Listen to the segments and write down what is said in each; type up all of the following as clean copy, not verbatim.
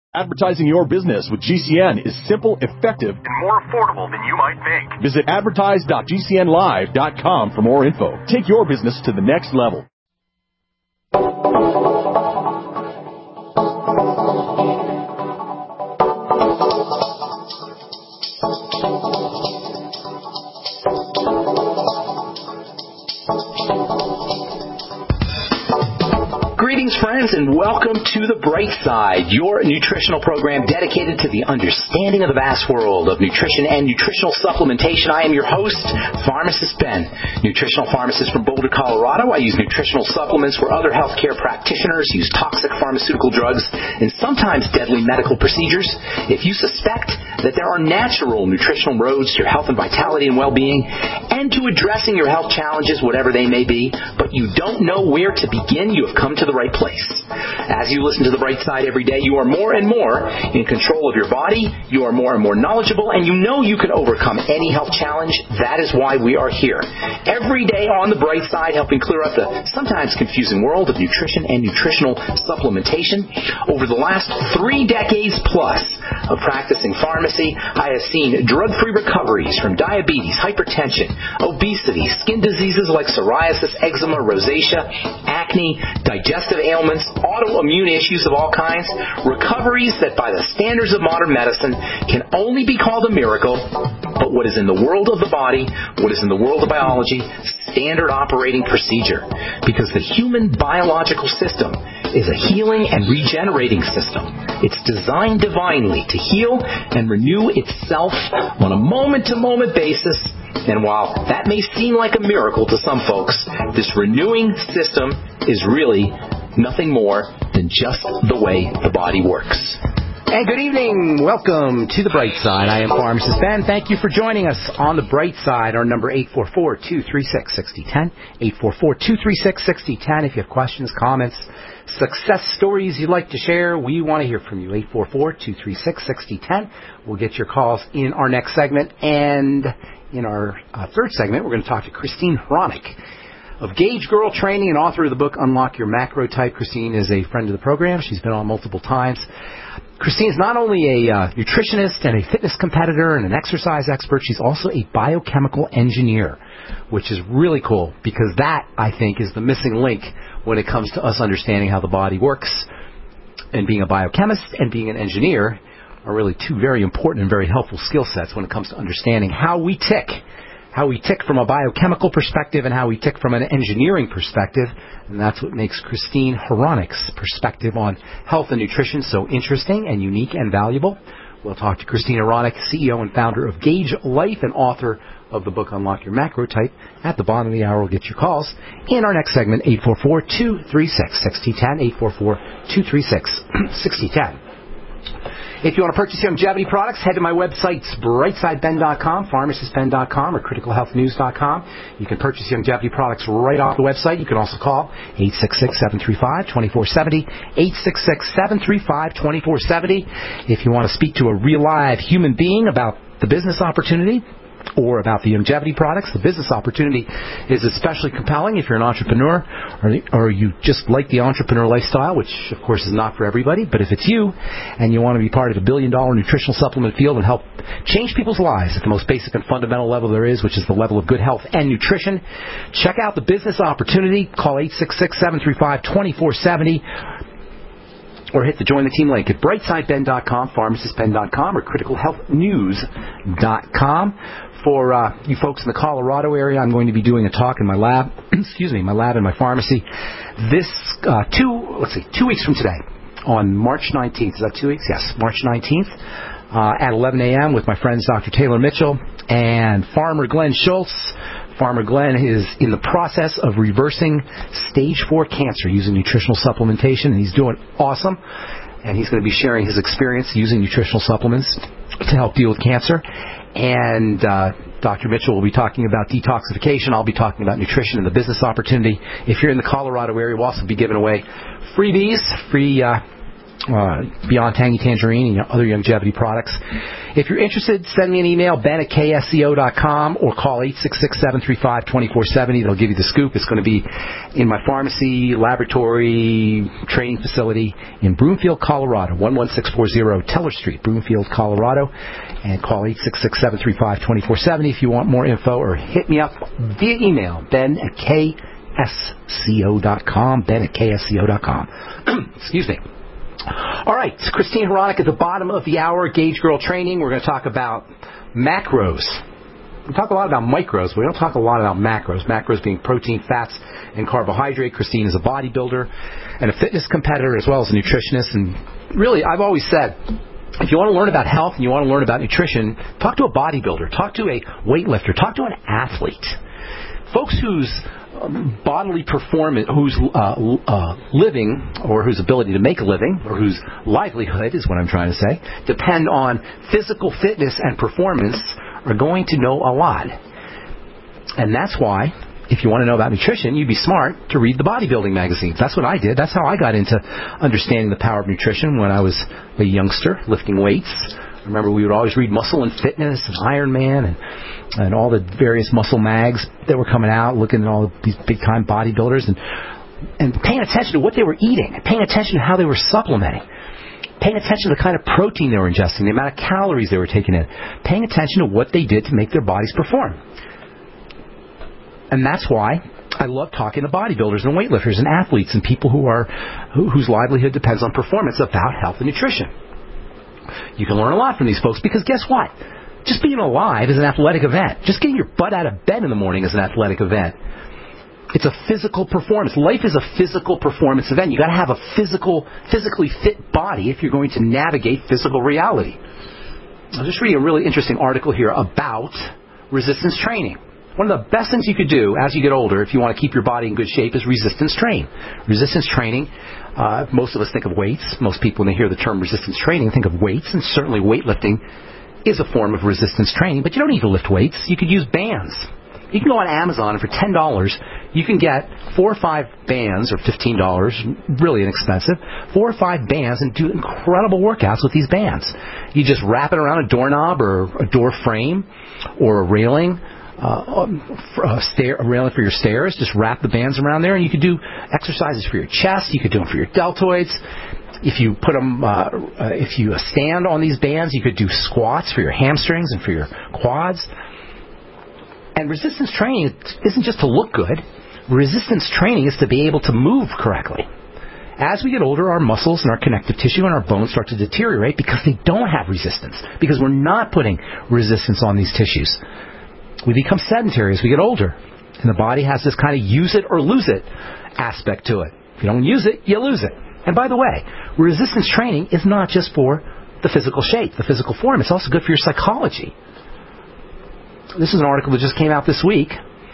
Advertising your business with GCN is simple, effective, and more affordable than you might think. Visit advertise.gcnlive.com for more info. Take your business to the next level. Greetings, friends, and welcome to The Bright Side, your nutritional program dedicated to the understanding of the vast world of nutrition and nutritional supplementation. I am your host, Pharmacist Ben, nutritional pharmacist from Boulder, Colorado. I use nutritional supplements where other healthcare practitioners use toxic pharmaceutical drugs and sometimes deadly medical procedures. If you suspect that there are natural nutritional roads to your health and vitality and well-being and to addressing your health challenges, whatever they may be, but you don't know where to begin, you have come to the right place. As you listen to The Bright Side every day, you are more and more in control of your body, you are more and more knowledgeable, and you know you can overcome any health challenge. That is why we are here. Every day on The Bright Side, helping clear up the sometimes confusing world of nutrition and nutritional supplementation. Over the last 3 decades plus of practicing pharmacy, I have seen drug-free recoveries from diabetes, hypertension, obesity, skin diseases like psoriasis, eczema, rosacea, acne, digestive ailments, autoimmune issues of all kinds, recoveries that by the standards of modern medicine can only be called a miracle, but what is in the world of the body, what is in the world of biology, standard operating procedure. Because the human biological system is a healing and regenerating system. It's designed divinely to heal and renew itself on a moment-to-moment basis. And while that may seem like a miracle to some folks, this renewing system is really nothing more than just the way the body works. And good evening. Welcome to The Bright Side. I am Pharmacist Ben. Thank you for joining us on The Bright Side. Our number 844-236-6010. 844-236-6010. If you have questions, comments, success stories you'd like to share, we want to hear from you. 844-236-6010. We'll get your calls in our next segment. And in our third segment, we're going to talk to Christine Hronik of Gauge Girl Training and author of the book Unlock Your Macro Type. Christine is a friend of the program. She's been on multiple times. Christine is not only a nutritionist and a fitness competitor and an exercise expert, she's also a biochemical engineer, which is really cool because that, I think, is the missing link when it comes to us understanding how the body works. And being a biochemist and being an engineer are really two very important and very helpful skill sets when it comes to understanding how we tick from a biochemical perspective and how we tick from an engineering perspective. And that's what makes Christine Hronik's perspective on health and nutrition so interesting and unique and valuable. We'll talk to Christine Hronik, CEO and founder of Gauge Life and author of the book Unlock Your Macro Type. At the bottom of the hour, we'll get your calls. In our next segment, 844-236-6010, 844-236-6010. If you want to purchase longevity products, head to my websites, brightsideben.com, pharmacistben.com, or criticalhealthnews.com. You can purchase longevity products right off the website. You can also call 866-735-2470, 866-735-2470. If you want to speak to a real live human being about the business opportunity, or about the longevity products, the business opportunity is especially compelling if you're an entrepreneur or you just like the entrepreneur lifestyle, which of course is not for everybody, but if it's you and you want to be part of the billion-dollar nutritional supplement field and help change people's lives at the most basic and fundamental level there is, which is the level of good health and nutrition, check out the business opportunity. Call 866-735-2470. Or hit the Join the Team link at brightsideben.com, pharmacistben.com, or criticalhealthnews.com. For you folks in the Colorado area, I'm going to be doing a talk in my lab, my lab and my pharmacy, this 2 weeks from today, on March 19th. Is that 2 weeks? Yes, March 19th, at 11 a.m. with my friends Dr. Taylor Mitchell and Farmer Glenn Schultz. Farmer Glenn is in the process of reversing stage 4 cancer using nutritional supplementation, and he's doing awesome. And he's going to be sharing his experience using nutritional supplements to help deal with cancer. And Dr. Mitchell will be talking about detoxification. I'll be talking about nutrition and the business opportunity. If you're in the Colorado area, we'll also be giving away freebies, free Beyond Tangy Tangerine and other longevity products. If you're interested, send me an email, ben@ksco.com, or call 866-735-2470. They'll give you the scoop. It's going to be in my pharmacy, laboratory, training facility in Broomfield, Colorado, 11640 Teller Street, Broomfield, Colorado. And call 866-735-2470 if you want more info, or hit me up via email, ben@ksco.com, ben@ksco.com. Excuse me. All right, Christine Hronik at the bottom of the hour, Gauge Girl Training. We're going to talk about macros. We talk a lot about micros, but we don't talk a lot about macros. Macros being protein, fats, and carbohydrate. Christine is a bodybuilder and a fitness competitor as well as a nutritionist. And really, I've always said, if you want to learn about health and you want to learn about nutrition, talk to a bodybuilder, talk to a weightlifter, talk to an athlete. Folks whose bodily performance, whose living, or whose ability to make a living, or whose livelihood is what I'm trying to say, depend on physical fitness and performance, are going to know a lot. And that's why, if you want to know about nutrition, you'd be smart to read the bodybuilding magazines. That's what I did. That's how I got into understanding the power of nutrition when I was a youngster, lifting weights. I remember we would always read Muscle and Fitness and Iron Man and all the various muscle mags that were coming out, looking at all these big-time bodybuilders and paying attention to what they were eating, paying attention to how they were supplementing, paying attention to the kind of protein they were ingesting, the amount of calories they were taking in, paying attention to what they did to make their bodies perform. And that's why I love talking to bodybuilders and weightlifters and athletes and people whose livelihood depends on performance about health and nutrition. You can learn a lot from these folks because guess what? Just being alive is an athletic event. Just getting your butt out of bed in the morning is an athletic event. It's a physical performance. Life is a physical performance event. You've got to have a physically fit body if you're going to navigate physical reality. I'll just read a really interesting article here about resistance training. One of the best things you could do as you get older, if you want to keep your body in good shape, is resistance train. Resistance training, most of us think of weights. Most people, when they hear the term resistance training, think of weights, and certainly weightlifting is a form of resistance training. But you don't need to lift weights. You could use bands. You can go on Amazon, and for $10, you can get 4 or 5 bands, or $15, really inexpensive, 4 or 5 bands, and do incredible workouts with these bands. You just wrap it around a doorknob or a door frame or a railing, a railing for your stairs. Just wrap the bands around there, and you could do exercises for your chest. You could do them for your deltoids. If you put them, if you stand on these bands, you could do squats for your hamstrings and for your quads. And resistance training isn't just to look good. Resistance training is to be able to move correctly. As we get older, our muscles and our connective tissue and our bones start to deteriorate because they don't have resistance, because we're not putting resistance on these tissues. We become sedentary as we get older, and the body has this kind of use it or lose it aspect to it. If you don't use it, you lose it. And by the way, resistance training is not just for the physical shape, the physical form. It's also good for your psychology. This is an article that just came out this week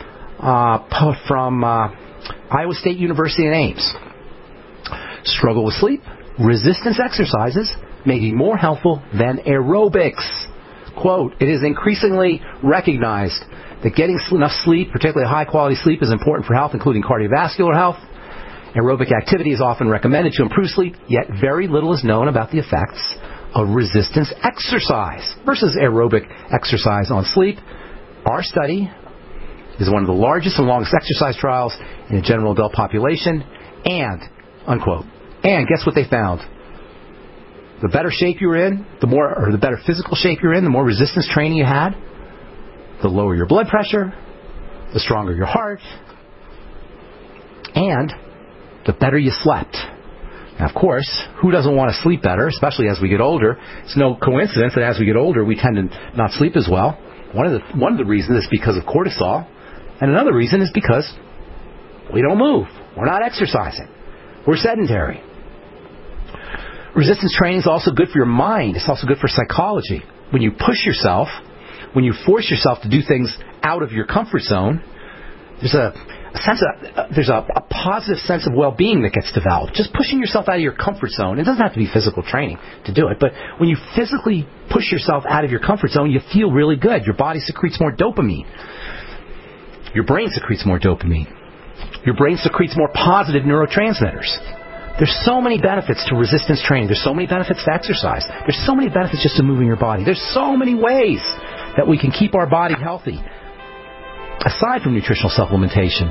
from Iowa State University in Ames. Struggle with sleep? Resistance exercises may be more helpful than aerobics. Quote, it is increasingly recognized that getting enough sleep, particularly high-quality sleep, is important for health, including cardiovascular health. Aerobic activity is often recommended to improve sleep, yet very little is known about the effects of resistance exercise versus aerobic exercise on sleep. Our study is one of the largest and longest exercise trials in the general adult population, and, unquote, and guess what they found? The better shape you were in, the better physical shape you're in, the more resistance training you had, the lower your blood pressure, the stronger your heart, and the better you slept. Now, of course, who doesn't want to sleep better, especially as we get older? It's no coincidence that as we get older, we tend to not sleep as well. One of the reasons is because of cortisol, and another reason is because we don't move. We're not exercising. We're sedentary. Resistance training is also good for your mind. It's also good for psychology. When you push yourself, when you force yourself to do things out of your comfort zone, there's a positive sense of well-being that gets developed. Just pushing yourself out of your comfort zone. It doesn't have to be physical training to do it, but when you physically push yourself out of your comfort zone, you feel really good. Your body secretes more dopamine. Your brain secretes more dopamine. Your brain secretes more positive neurotransmitters. There's so many benefits to resistance training. There's so many benefits to exercise. There's so many benefits just to moving your body. There's so many ways that we can keep our body healthy, aside from nutritional supplementation.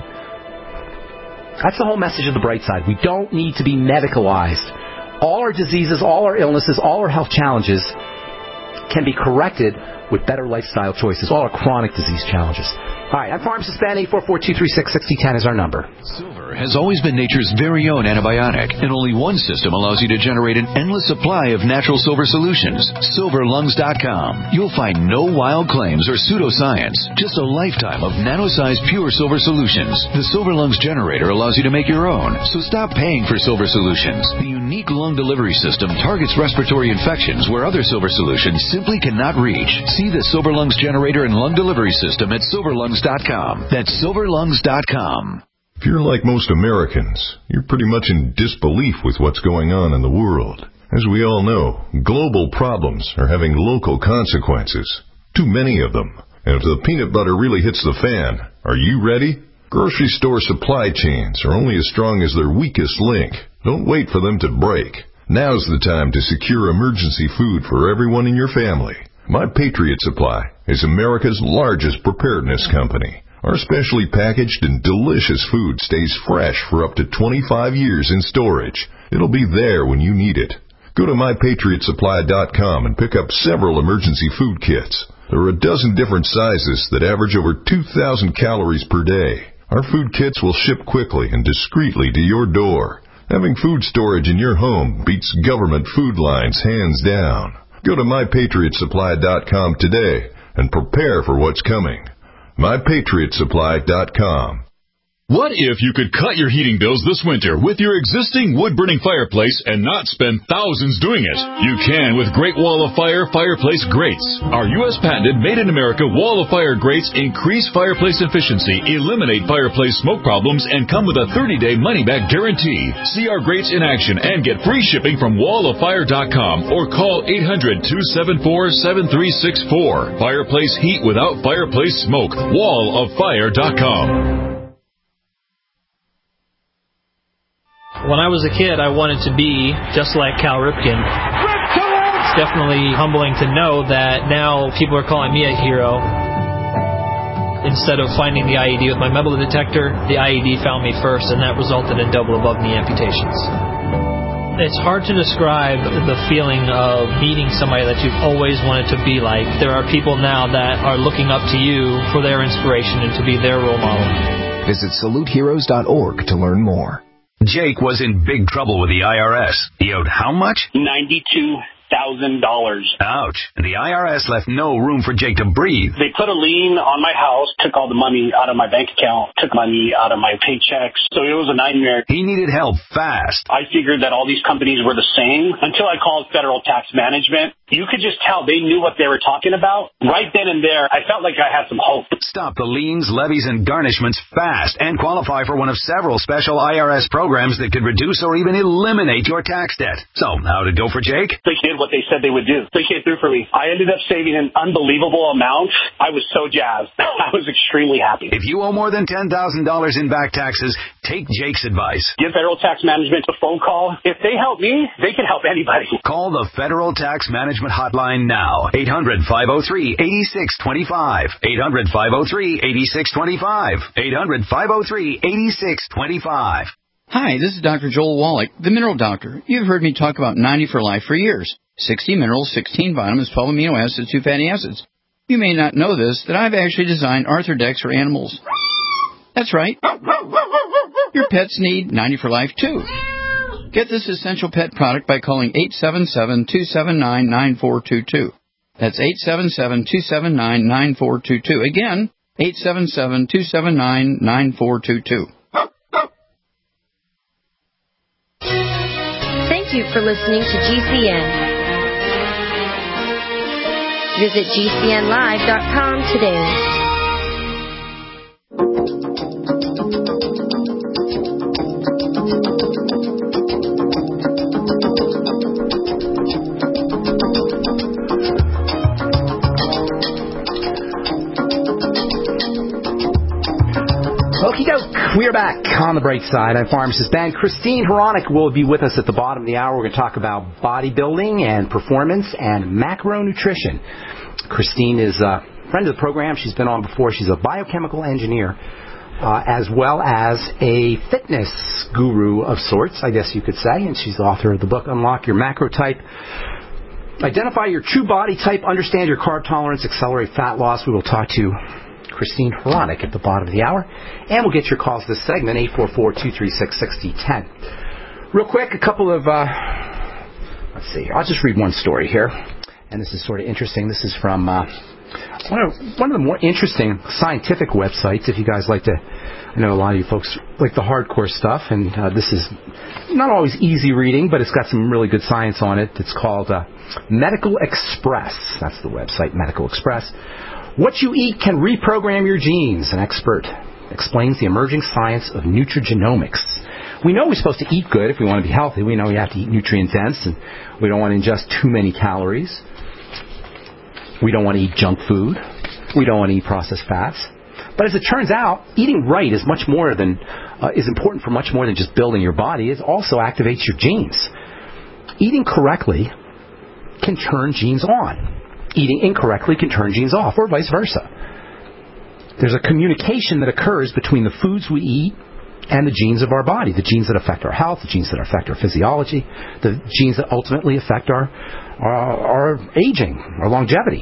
That's the whole message of the bright side. We don't need to be medicalized. All our diseases, all our illnesses, all our health challenges can be corrected with better lifestyle choices. All our chronic disease challenges. All right, I'm Pharmacist Ben. 844-236-6010 is our number. Silver has always been nature's very own antibiotic, and only one system allows you to generate an endless supply of natural silver solutions. SilverLungs.com. You'll find no wild claims or pseudoscience, just a lifetime of nano-sized pure silver solutions. The Silver Lungs generator allows you to make your own, so stop paying for silver solutions. The unique lung delivery system targets respiratory infections where other silver solutions simply cannot reach. See the Silver Lungs generator and lung delivery system at SilverLungs.com. That's SilverLungs.com. If you're like most Americans, you're pretty much in disbelief with what's going on in the world. As we all know, global problems are having local consequences. Too many of them. And if the peanut butter really hits the fan, are you ready? Grocery store supply chains are only as strong as their weakest link. Don't wait for them to break. Now's the time to secure emergency food for everyone in your family. My Patriot Supply is America's largest preparedness company. Our specially packaged and delicious food stays fresh for up to 25 years in storage. It'll be there when you need it. Go to MyPatriotSupply.com and pick up several emergency food kits. There are a dozen different sizes that average over 2,000 calories per day. Our food kits will ship quickly and discreetly to your door. Having food storage in your home beats government food lines hands down. Go to MyPatriotSupply.com today and prepare for what's coming. MyPatriotSupply.com. What if you could cut your heating bills this winter with your existing wood-burning fireplace and not spend thousands doing it? You can with Great Wall of Fire fireplace grates. Our U.S. patented made-in-America Wall of Fire grates increase fireplace efficiency, eliminate fireplace smoke problems, and come with a 30-day money-back guarantee. See our grates in action and get free shipping from walloffire.com or call 800-274-7364. Fireplace heat without fireplace smoke. walloffire.com. When I was a kid, I wanted to be just like Cal Ripken. It's definitely humbling to know that now people are calling me a hero. Instead of finding the IED with my metal detector, the IED found me first, and that resulted in double above-knee amputations. It's hard to describe the feeling of meeting somebody that you've always wanted to be like. There are people now that are looking up to you for their inspiration and to be their role model. Visit SaluteHeroes.org to learn more. Jake was in big trouble with the IRS. He owed how much? $92,000. Ouch. And the IRS left no room for Jake to breathe. They put a lien on my house, took all the money out of my bank account, took money out of my paychecks. So it was a nightmare. He needed help fast. I figured that all these companies were the same until I called Federal Tax Management. You could just tell they knew what they were talking about. Right then and there, I felt like I had some hope. Stop the liens, levies, and garnishments fast and qualify for one of several special IRS programs that could reduce or even eliminate your tax debt. So, how'd it go for Jake? They did what they said they would do. They came through for me. I ended up saving an unbelievable amount. I was so jazzed. I was extremely happy. If you owe more than $10,000 in back taxes, take Jake's advice. Give Federal Tax Management a phone call. If they help me, they can help anybody. Call the Federal Tax Management hotline now. 800-503-8625. 800-503-8625. 800-503-8625. Hi, this is Dr. Joel Wallach, the Mineral Doctor. You've heard me talk about 90 for Life for years. 60 minerals, 16 vitamins, 12 amino acids, 2 fatty acids. You may not know this, that I've actually designed Arthrodex for animals. That's right. Your pets need 90 for Life, too. Get this essential pet product by calling 877-279-9422. That's 877-279-9422. Again, 877-279-9422. Thank you for listening to GCN. Visit GCNlive.com today. We are back on the bright side. I'm Pharmacist Ben. Christine Hronik will be with us at the bottom of the hour. We're going to talk about bodybuilding and performance and macronutrition. Christine is a friend of the program. She's been on before. She's a biochemical engineer as well as a fitness guru of sorts, I guess you could say. And she's the author of the book, Unlock Your Macro Type. Identify your true body type, understand your carb tolerance, accelerate fat loss. We will talk to Christine Hronik at the bottom of the hour. And we'll get your calls this segment, 844-236-6010. Real quick, a couple of, let's see, I'll just read one story here. And this is sort of interesting. This is from one of the more interesting scientific websites, if you guys like to, I know a lot of you folks like the hardcore stuff, and this is not always easy reading, but it's got some really good science on it. It's called Medical Express. That's the website, Medical Express. What you eat can reprogram your genes. An expert explains the emerging science of nutrigenomics. We know we're supposed to eat good if we want to be healthy. We know we have to eat nutrient-dense, and we don't want to ingest too many calories. We don't want to eat junk food. We don't want to eat processed fats. But as it turns out, eating right is much more than is important for much more than just building your body. It also activates your genes. Eating correctly can turn genes on. Eating incorrectly can turn genes off, or vice versa. There's a communication that occurs between the foods we eat and the genes of our body, the genes that affect our health, the genes that affect our physiology, the genes that ultimately affect our aging, our longevity.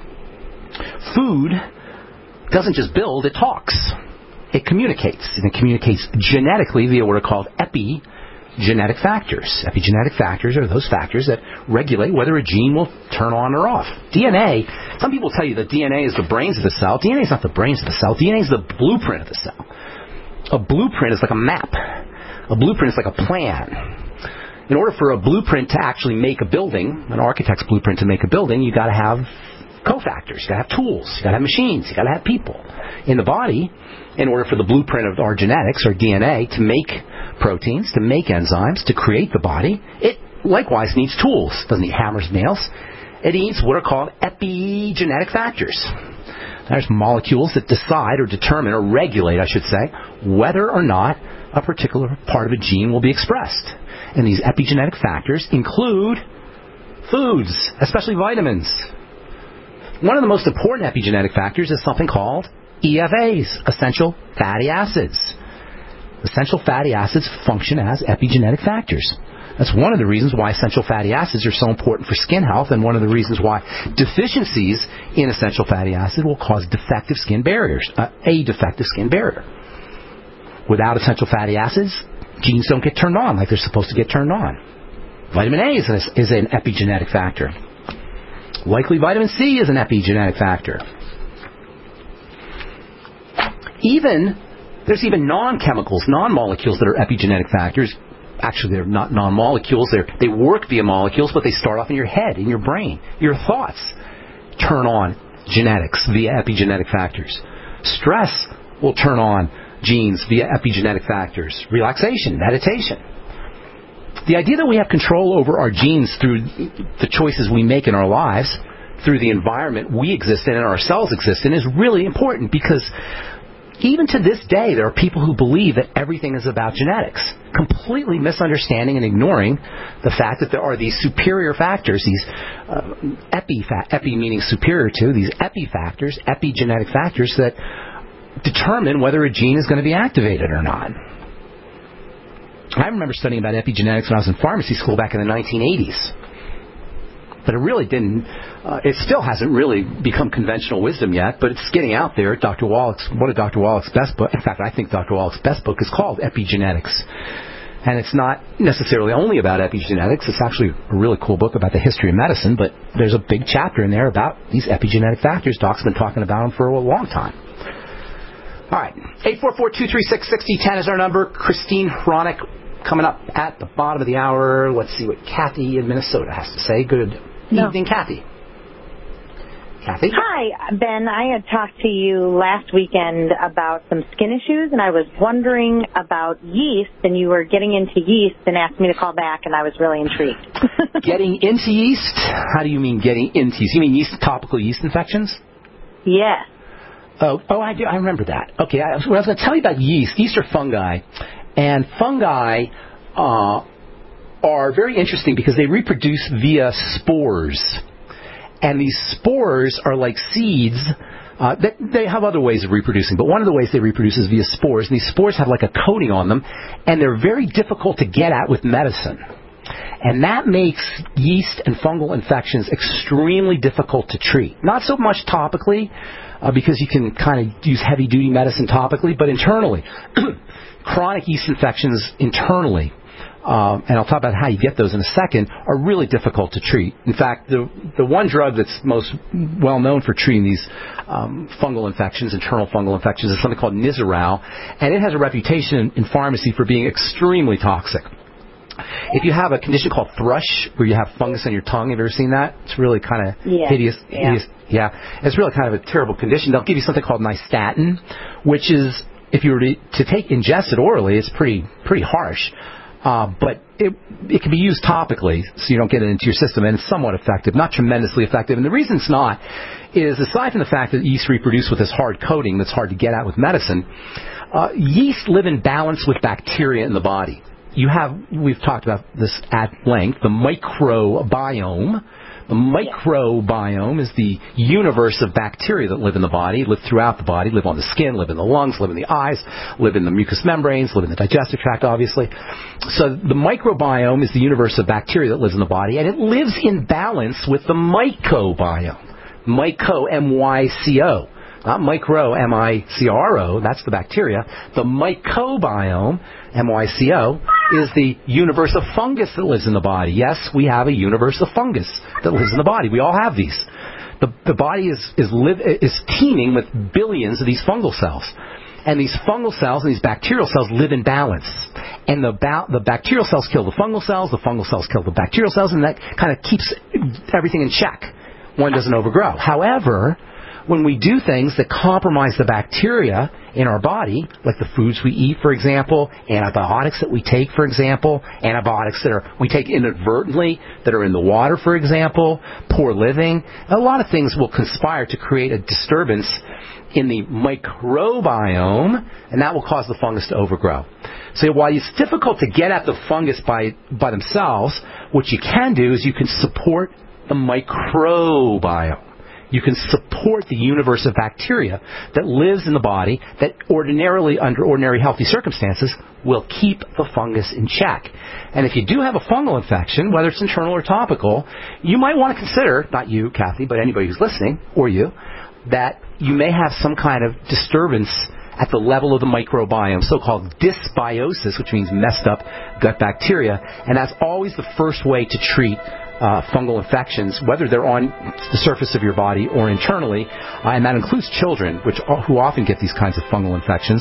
Food doesn't just build, it talks. It communicates, and it communicates genetically via what are called epigenetic factors. Epigenetic factors are those factors that regulate whether a gene will turn on or off. DNA, some people tell you that DNA is the brains of the cell. DNA is not the brains of the cell. DNA is the blueprint of the cell. A blueprint is like a map. A blueprint is like a plan. In order for a blueprint to actually make a building, an architect's blueprint to make a building, you've got to have cofactors, you've got to have tools, you've got to have machines, you've got to have people. In the body, in order for the blueprint of our genetics, our DNA, to make proteins, to make enzymes, to create the body, it likewise needs tools. It doesn't need hammers and nails. It needs what are called epigenetic factors. There's molecules that decide or determine or regulate, I should say, whether or not a particular part of a gene will be expressed. And these epigenetic factors include foods, especially vitamins. One of the most important epigenetic factors is something called EFAs, essential fatty acids. Essential fatty acids function as epigenetic factors. That's one of the reasons why essential fatty acids are so important for skin health, and one of the reasons why deficiencies in essential fatty acid will cause defective skin barriers, a defective skin barrier. Without essential fatty acids, genes don't get turned on like they're supposed to get turned on. Vitamin A is an epigenetic factor. Likely vitamin C is an epigenetic factor. There's even non-chemicals, non-molecules that are epigenetic factors. Actually, they're not non-molecules. They work via molecules, but they start off in your head, in your brain. Your thoughts turn on genetics via epigenetic factors. Stress will turn on genes via epigenetic factors. Relaxation, meditation. The idea that we have control over our genes through the choices we make in our lives, through the environment we exist in and our cells exist in, is really important, because even to this day, there are people who believe that everything is about genetics, completely misunderstanding and ignoring the fact that there are these superior factors, these epi meaning superior to, these epigenetic factors that determine whether a gene is going to be activated or not. I remember studying about epigenetics when I was in pharmacy school back in the 1980s. But it really didn't, it still hasn't really become conventional wisdom yet, but it's getting out there. One of Dr. Wallach's best book, in fact, I think Dr. Wallach's best book is called Epigenetics. And it's not necessarily only about epigenetics. It's actually a really cool book about the history of medicine, but there's a big chapter in there about these epigenetic factors. Doc's been talking about them for a long time. All right, 844-236-6010 is our number. Christine Hronik coming up at the bottom of the hour. Let's see what Kathy in Minnesota has to say. Good evening, Kathy. Kathy? Hi, Ben. I had talked to you last weekend about some skin issues, and I was wondering about yeast, and you were getting into yeast and asked me to call back, and I was really intrigued. Getting into yeast? How do you mean getting into yeast? You mean topical yeast infections? Yes. Oh, I do. I remember that. Okay, I was going to tell you about yeast. Yeast are fungi, and fungi are very interesting because they reproduce via spores. And these spores are like seeds. They have other ways of reproducing, but one of the ways they reproduce is via spores. And these spores have like a coating on them, and they're very difficult to get at with medicine. And that makes yeast and fungal infections extremely difficult to treat. Not so much topically, because you can kind of use heavy-duty medicine topically, but internally. Chronic yeast infections internally, and I'll talk about how you get those in a second, are really difficult to treat. In fact, the one drug that's most well known for treating these fungal infections, internal fungal infections, is something called Nizoral, and it has a reputation in pharmacy for being extremely toxic. If you have a condition called thrush, where you have fungus on your tongue, have you ever seen that? It's really kind of hideous. Yeah, it's really kind of a terrible condition. They'll give you something called Nystatin, which is, if you were to ingest it orally, it's pretty harsh. But it can be used topically, so you don't get it into your system, and it's somewhat effective, not tremendously effective. And the reason it's not is, aside from the fact that yeast reproduce with this hard coating that's hard to get at with medicine, yeast live in balance with bacteria in the body. We've talked about this at length, the microbiome. The microbiome is the universe of bacteria that live in the body, live throughout the body, live on the skin, live in the lungs, live in the eyes, live in the mucous membranes, live in the digestive tract, obviously. So the microbiome is the universe of bacteria that lives in the body, and it lives in balance with the mycobiome. Myco, M-Y-C-O. Not micro, M-I-C-R-O, that's the bacteria. The mycobiome, M-Y-C-O, is the universe of fungus that lives in the body. Yes, we have a universe of fungus that lives in the body. We all have these. The body is teeming with billions of these fungal cells. And these fungal cells and these bacterial cells live in balance. And the bacterial cells kill the fungal cells kill the bacterial cells, and that kind of keeps everything in check. One doesn't overgrow. However, when we do things that compromise the bacteria in our body, like the foods we eat, for example, antibiotics that we take, for example, antibiotics that we take inadvertently that are in the water, for example, poor living, a lot of things will conspire to create a disturbance in the microbiome, and that will cause the fungus to overgrow. So while it's difficult to get at the fungus by themselves, what you can do is you can support the microbiome. You can support the universe of bacteria that lives in the body that ordinarily, under ordinary healthy circumstances, will keep the fungus in check. And if you do have a fungal infection, whether it's internal or topical, you might want to consider, not you, Kathy, but anybody who's listening, or you, that you may have some kind of disturbance at the level of the microbiome, so-called dysbiosis, which means messed up gut bacteria. And that's always the first way to treat fungal infections, whether they're on the surface of your body or internally, and that includes children, who often get these kinds of fungal infections,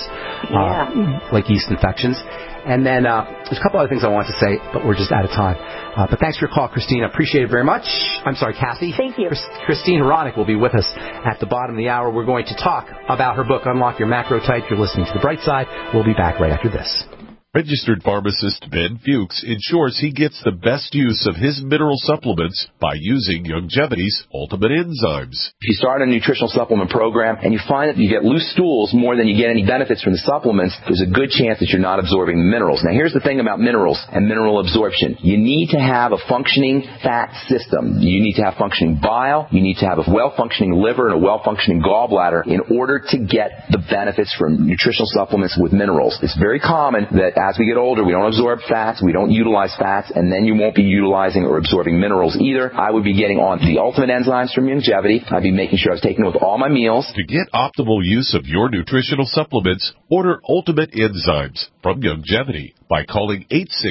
like yeast infections. And then there's a couple other things I want to say, but we're just out of time. But thanks for your call, Christine. I appreciate it very much. I'm sorry, Kathy. Thank you. Christine Hronik will be with us at the bottom of the hour. We're going to talk about her book, Unlock Your Macrotype. You're listening to The Bright Side. We'll be back right after this. Registered pharmacist Ben Fuchs ensures he gets the best use of his mineral supplements by using Youngevity's Ultimate Enzymes. If you start a nutritional supplement program and you find that you get loose stools more than you get any benefits from the supplements, there's a good chance that you're not absorbing the minerals. Now, here's the thing about minerals and mineral absorption. You need to have a functioning fat system. You need to have functioning bile. You need to have a well-functioning liver and a well-functioning gallbladder in order to get the benefits from nutritional supplements with minerals. It's very common that as we get older, we don't absorb fats, we don't utilize fats, and then you won't be utilizing or absorbing minerals either. I would be getting on the Ultimate Enzymes from Youngevity. I'd be making sure I was taking it with all my meals. To get optimal use of your nutritional supplements, order Ultimate Enzymes from Youngevity by calling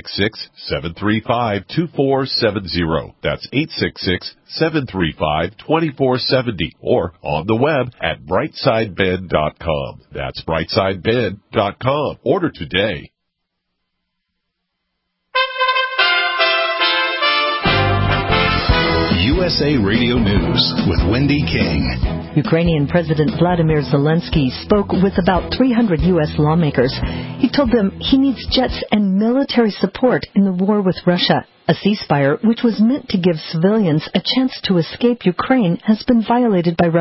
866-735-2470. That's 866-735-2470, or on the web at brightsidebed.com. That's brightsidebed.com. Order today. USA Radio News with Wendy King. Ukrainian President Vladimir Zelensky spoke with about 300 U.S. lawmakers. He told them he needs jets and military support in the war with Russia. A ceasefire, which was meant to give civilians a chance to escape Ukraine, has been violated by Russia.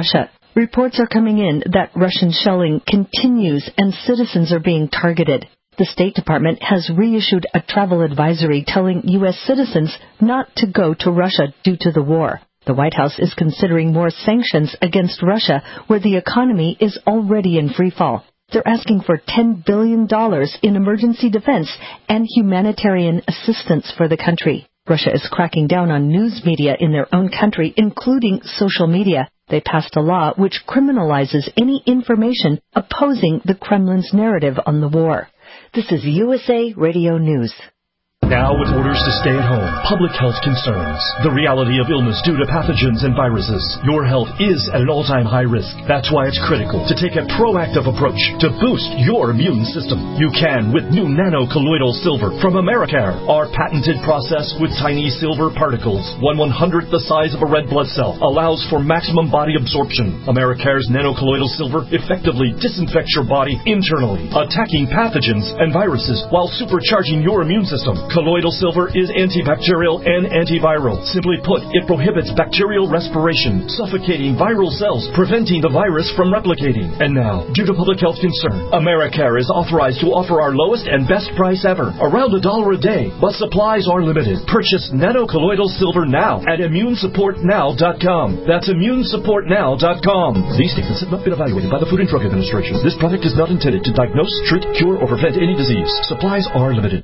Reports are coming in that Russian shelling continues and citizens are being targeted. The State Department has reissued a travel advisory telling U.S. citizens not to go to Russia due to the war. The White House is considering more sanctions against Russia, where the economy is already in freefall. They're asking for $10 billion in emergency defense and humanitarian assistance for the country. Russia is cracking down on news media in their own country, including social media. They passed a law which criminalizes any information opposing the Kremlin's narrative on the war. This is USA Radio News. Now with orders to stay at home, public health concerns, the reality of illness due to pathogens and viruses, your health is at an all-time high risk. That's why it's critical to take a proactive approach to boost your immune system. You can with new nano-colloidal silver from Americare, our patented process with tiny silver particles, 1/100th the size of a red blood cell, allows for maximum body absorption. Americare's nano-colloidal silver effectively disinfects your body internally, attacking pathogens and viruses while supercharging your immune system. Colloidal silver is antibacterial and antiviral. Simply put, it prohibits bacterial respiration, suffocating viral cells, preventing the virus from replicating. And now, due to public health concern, Americare is authorized to offer our lowest and best price ever, around $1 a day, but supplies are limited. Purchase nano-colloidal silver now at immunesupportnow.com. That's immunesupportnow.com. These statements have not been evaluated by the Food and Drug Administration. This product is not intended to diagnose, treat, cure, or prevent any disease. Supplies are limited.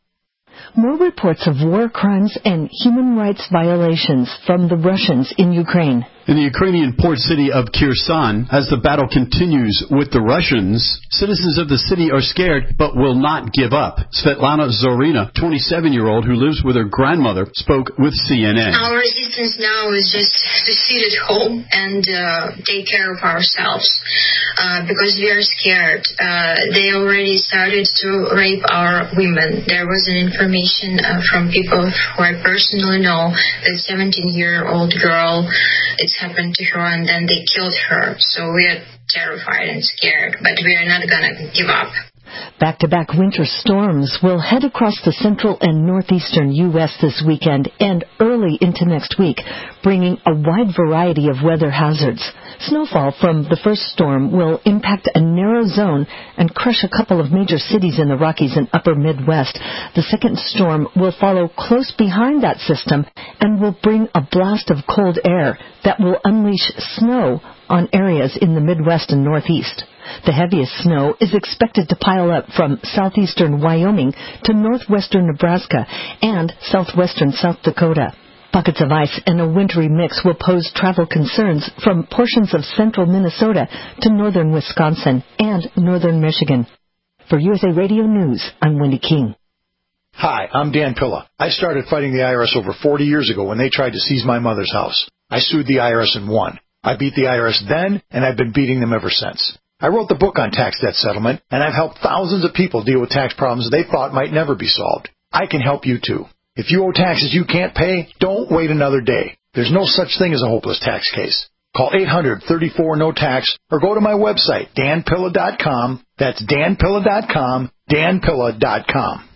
More reports of war crimes and human rights violations from the Russians in Ukraine. In the Ukrainian port city of Kherson, as the battle continues with the Russians, citizens of the city are scared but will not give up. Svetlana Zorina, 27-year-old who lives with her grandmother, spoke with CNN. Our resistance now is just to sit at home and take care of ourselves because we are scared. They already started to rape our women. There was an information from people who I personally know that 17-year-old girl, it's happened to her and then they killed her. So we are terrified and scared, but we are not going to give up. Back-to-back winter storms will head across the central and northeastern U.S. this weekend and early into next week, bringing a wide variety of weather hazards. Snowfall from the first storm will impact a narrow zone and crush a couple of major cities in the Rockies and upper Midwest. The second storm will follow close behind that system and will bring a blast of cold air that will unleash snow on areas in the Midwest and Northeast. The heaviest snow is expected to pile up from southeastern Wyoming to northwestern Nebraska and southwestern South Dakota. Pockets of ice and a wintry mix will pose travel concerns from portions of central Minnesota to northern Wisconsin and northern Michigan. For USA Radio News, I'm Wendy King. Hi, I'm Dan Pilla. I started fighting the IRS over 40 years ago when they tried to seize my mother's house. I sued the IRS and won. I beat the IRS then, and I've been beating them ever since. I wrote the book on tax debt settlement, and I've helped thousands of people deal with tax problems they thought might never be solved. I can help you too. If you owe taxes you can't pay, don't wait another day. There's no such thing as a hopeless tax case. Call 800-34-NO-TAX or go to my website, danpilla.com. That's danpilla.com, danpilla.com.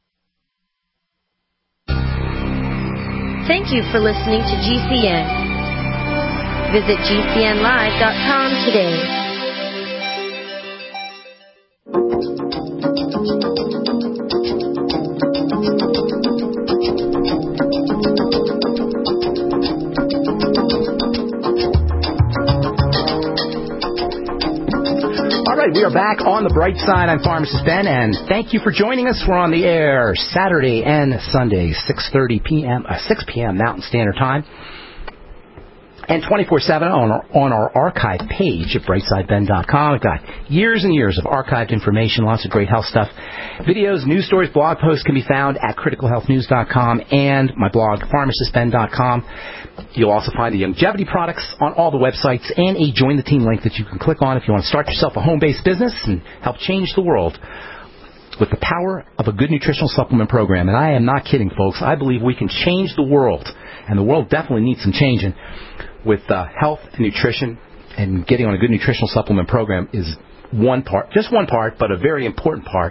Thank you for listening to GCN. Visit GCNlive.com today. All right, we are back on the bright side. I'm Pharmacist Ben, and thank you for joining us. We're on the air Saturday and Sunday, 6 p.m. Mountain Standard Time, and 24/7 on our archive page at brightsideben.com. We've got years and years of archived information, lots of great health stuff. Videos, news stories, blog posts can be found at criticalhealthnews.com and my blog, pharmacistben.com. You'll also find the longevity products on all the websites and a Join the Team link that you can click on if you want to start yourself a home-based business and help change the world with the power of a good nutritional supplement program. And I am not kidding, folks. I believe we can change the world, and the world definitely needs some changing. With health and nutrition, and getting on a good nutritional supplement program is one part, just one part, but a very important part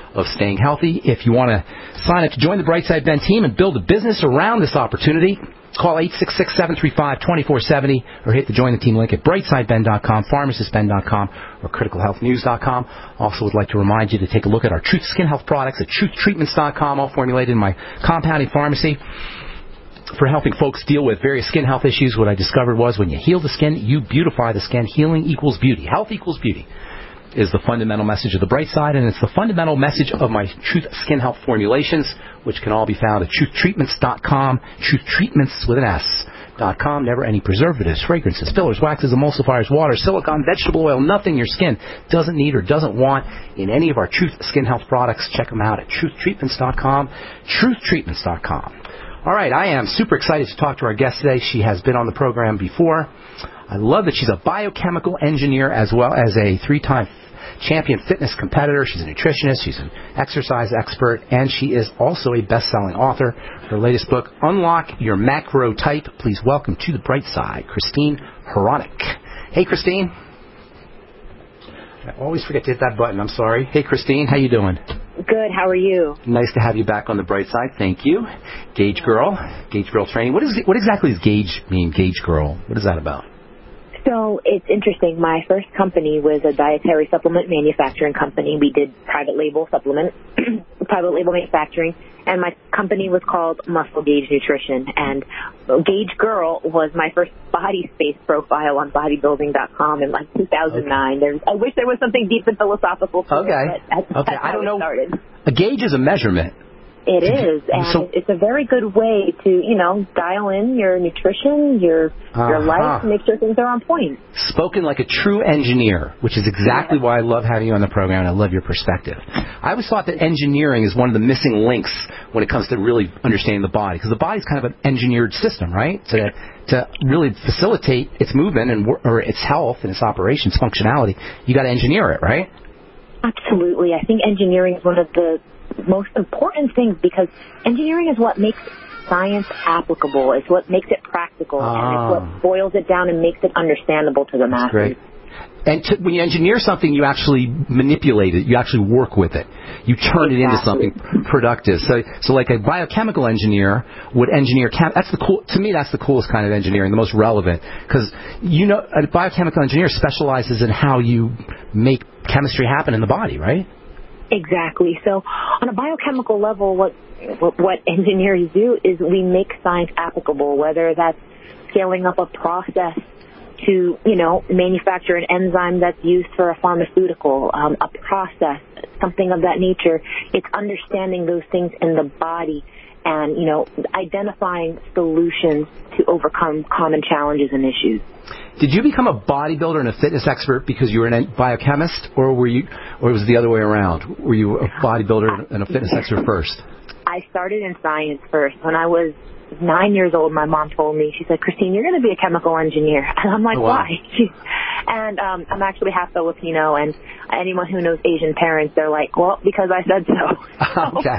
of staying healthy. If you want to sign up to join the Brightside Ben team and build a business around this opportunity, call 866-735-2470 or hit the Join the Team link at brightsideben.com, pharmacistben.com, or criticalhealthnews.com. Also would like to remind you to take a look at our Truth Skin Health products at truthtreatments.com, all formulated in my compounding pharmacy for helping folks deal with various skin health issues. What I discovered was when you heal the skin, you beautify the skin. Healing equals beauty. Health equals beauty is the fundamental message of the Bright Side, and it's the fundamental message of my Truth Skin Health formulations, which can all be found at truthtreatments.com, truthtreatments with an S.com. Never any preservatives, fragrances, fillers, waxes, emulsifiers, water, silicone, vegetable oil, nothing your skin doesn't need or doesn't want in any of our Truth Skin Health products. Check them out at truthtreatments.com, truthtreatments.com. All right, I am super excited to talk to our guest today. She has been on the program before. I love that she's a biochemical engineer as well as a 3-time champion fitness competitor. She's a nutritionist. She's an exercise expert. And she is also a best-selling author. Her latest book, Unlock Your Macro Type. Please welcome to the Bright Side, Christine Hronek. Hey, Christine. I always forget to hit that button. I'm sorry. Hey, Christine. How you doing? Good. How are you? Nice to have you back on the Bright Side. Thank you. Gauge Girl training. What exactly does Gauge mean, Gauge Girl? What is that about? So it's interesting. My first company was a dietary supplement manufacturing company. We did private label manufacturing, and my company was called Muscle Gauge Nutrition. And Gauge Girl was my first body space profile on bodybuilding.com in 2009. Okay. I wish there was something deep and philosophical to it, but that's I don't know. Started. A gauge is a measurement. It is, and it's a very good way to, dial in your nutrition, your life, make sure things are on point. Spoken like a true engineer, which is exactly why I love having you on the program, and I love your perspective. I always thought that engineering is one of the missing links when it comes to really understanding the body, because the body's kind of an engineered system, right? To really facilitate its movement or its health and its operations, functionality, you got to engineer it, right? Absolutely. I think engineering is one of the most important things, because engineering is what makes science applicable. It's what makes it practical, and it's what boils it down and makes it understandable to the masses. Great. And when you engineer something, you actually manipulate it. You actually work with it. You turn it into something productive. So like a biochemical engineer would engineer. To me, that's the coolest kind of engineering, the most relevant, because a biochemical engineer specializes in how you make chemistry happen in the body, right? Exactly. So on a biochemical level, what engineers do is we make science applicable, whether that's scaling up a process to, manufacture an enzyme that's used for a pharmaceutical, a process, something of that nature. It's understanding those things in the body and, identifying solutions to overcome common challenges and issues. Did you become a bodybuilder and a fitness expert because you were a biochemist, or was it the other way around? Were you a bodybuilder and a fitness expert first? I started in science first. When I was 9 years old, my mom told me, she said, Christine, you're going to be a chemical engineer. And I'm like, why? And I'm actually half Filipino, and anyone who knows Asian parents, they're like, well, because I said so. Okay.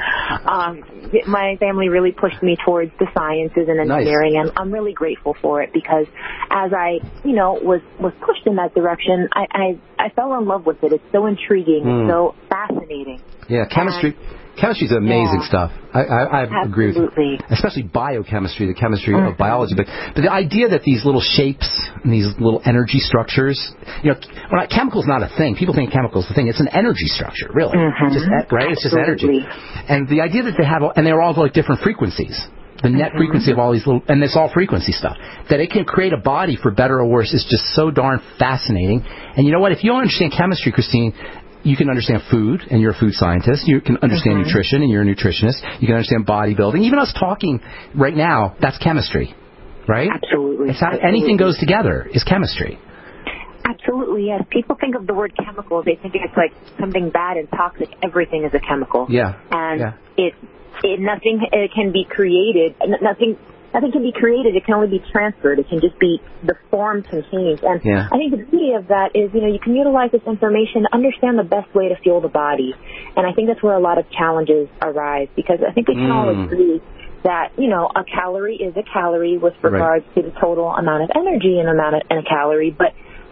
My family really pushed me towards the sciences and engineering, and I'm really grateful for it, because as I, was pushed in that direction, I fell in love with it. It's so intriguing. It's so fascinating. Yeah, chemistry. Chemistry is amazing stuff. I agree with you. Especially biochemistry, the chemistry of biology. But the idea that these little shapes and these little energy structures, chemical's not a thing. People think chemical's the thing. It's an energy structure, really. Right? It's just energy. And the idea that they have, and they're all like different frequencies. The net frequency of all these little, and it's all frequency stuff, that it can create a body for better or worse is just so darn fascinating. And you know what? If you don't understand chemistry, Christine, you can understand food, and you're a food scientist. You can understand nutrition, and you're a nutritionist. You can understand bodybuilding. Even us talking right now, that's chemistry, right? Absolutely. It's how anything goes together is chemistry. Absolutely, yes. People think of the word chemical, they think it's like something bad and toxic. Everything is a chemical. Yeah. And nothing can be created. Nothing can be created. It can only be transferred. It can just be, the form can change. And I think the beauty of that is, you can utilize this information to understand the best way to fuel the body. And I think that's where a lot of challenges arise, because I think we can all agree that, a calorie is a calorie with regards to the total amount of energy in a calorie, but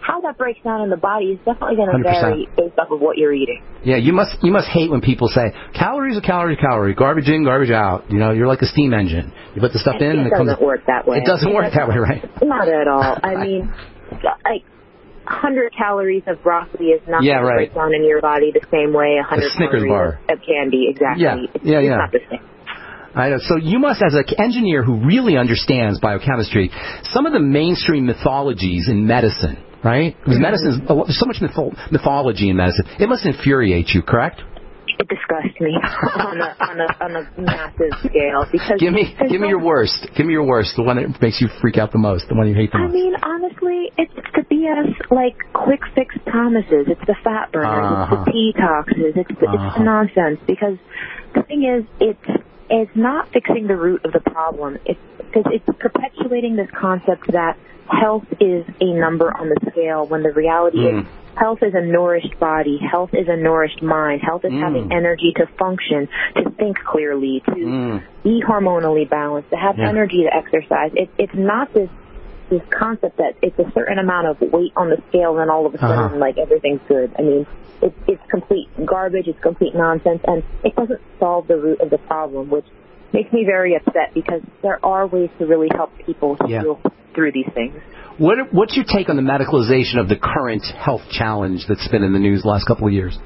how that breaks down in the body is definitely going to 100%. vary based off of what you're eating. Yeah, you must hate when people say calories are calorie, garbage in, garbage out. You know, you're like a steam engine. You put the stuff in, and it doesn't work that way. It doesn't work that way, right? Not at all. I mean, like 100 calories of broccoli is not going to break down in your body the same way 100 Snickers calories bar of candy. Exactly. It's not the same. I know. So you must, as an engineer who really understands biochemistry, some of the mainstream mythologies in medicine, right? Because medicine, there's so much mythology in medicine. It must infuriate you, correct? It disgusts me on a massive scale. Because give me your worst. Give me your worst. The one that makes you freak out the most. The one you hate the most. I mean, honestly, it's the BS, like quick fix promises. It's the fat burners. It's the detoxes. It's the nonsense. Because the thing is, it's not fixing the root of the problem. It's perpetuating this concept that health is a number on the scale when the reality is health is a nourished body, health is a nourished mind, health is having energy to function, to think clearly, to be hormonally balanced, to have energy to exercise. It's not this concept that it's a certain amount of weight on the scale and all of a sudden like everything's good. I mean, it's complete garbage, it's complete nonsense, and it doesn't solve the root of the problem, which makes me very upset because there are ways to really help people heal through these things. What's your take on the medicalization of the current health challenge that's been in the news the last couple of years?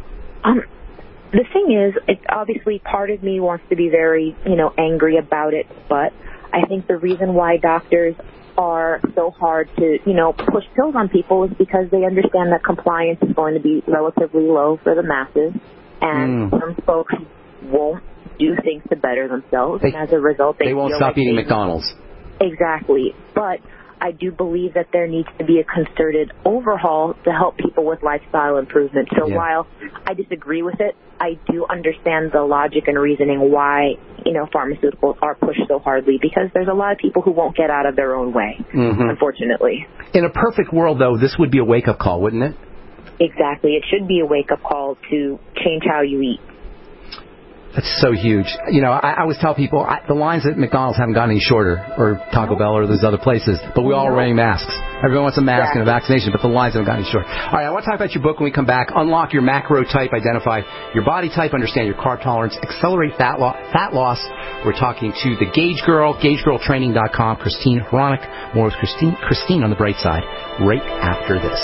The thing is, it's obviously part of me wants to be very, angry about it, but I think the reason why doctors are so hard to, push pills on people is because they understand that compliance is going to be relatively low for the masses, and some folks won't do things to better themselves, and as a result, they won't stop eating McDonald's. Exactly, but I do believe that there needs to be a concerted overhaul to help people with lifestyle improvement. So while I disagree with it, I do understand the logic and reasoning why, pharmaceuticals are pushed so hardly, because there's a lot of people who won't get out of their own way, unfortunately. In a perfect world, though, this would be a wake-up call, wouldn't it? Exactly. It should be a wake-up call to change how you eat. That's so huge. I always tell people the lines at McDonald's haven't gotten any shorter, or Taco Bell, or those other places, but we all are wearing masks. Everyone wants a mask and a vaccination, but the lines haven't gotten any shorter. All right, I want to talk about your book when we come back. Unlock your macro type, identify your body type, understand your carb tolerance, accelerate fat loss. We're talking to the Gauge Girl, GaugeGirlTraining.com, Christine Hronik. More with Christine on the bright side right after this.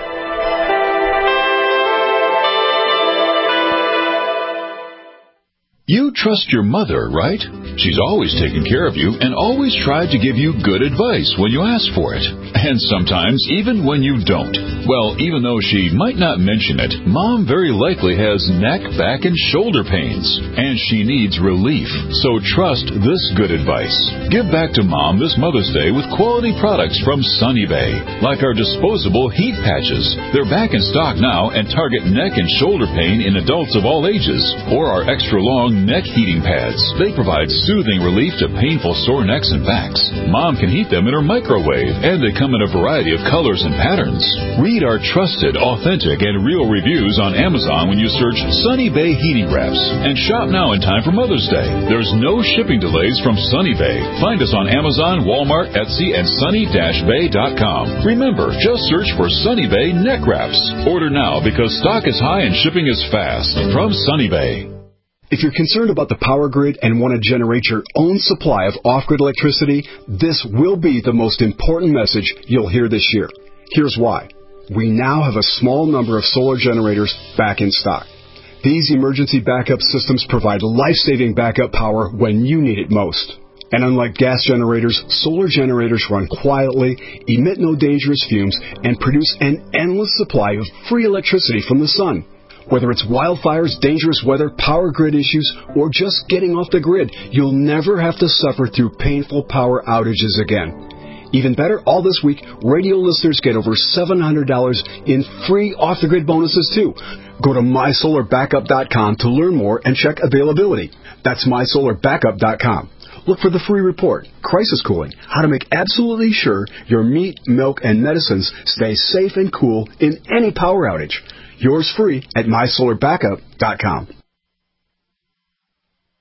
You trust your mother, right? She's always taken care of you and always tried to give you good advice when you ask for it. And sometimes even when you don't. Well, even though she might not mention it, Mom very likely has neck, back, and shoulder pains. And she needs relief. So trust this good advice. Give back to Mom this Mother's Day with quality products from Sunny Bay. Like our disposable heat patches. They're back in stock now and target neck and shoulder pain in adults of all ages. Or our extra long neck heating pads. They provide soothing relief to painful sore necks and backs. Mom can heat them in her microwave, and they come in a variety of colors and patterns. Read our trusted, authentic, and real reviews on Amazon when you search Sunny Bay Heating Wraps. And shop now in time for Mother's Day. There's no shipping delays from Sunny Bay. Find us on Amazon, Walmart, Etsy, and sunny-bay.com. Remember, just search for Sunny Bay Neck Wraps. Order now because stock is high and shipping is fast. From Sunny Bay. If you're concerned about the power grid and want to generate your own supply of off-grid electricity, this will be the most important message you'll hear this year. Here's why. We now have a small number of solar generators back in stock. These emergency backup systems provide life-saving backup power when you need it most. And unlike gas generators, solar generators run quietly, emit no dangerous fumes, and produce an endless supply of free electricity from the sun. Whether it's wildfires, dangerous weather, power grid issues, or just getting off the grid, you'll never have to suffer through painful power outages again. Even better, all this week, radio listeners get over $700 in free off-the-grid bonuses, too. Go to mysolarbackup.com to learn more and check availability. That's mysolarbackup.com. Look for the free report, Crisis Cooling, how to make absolutely sure your meat, milk, and medicines stay safe and cool in any power outage. Yours free at mysolarbackup.com.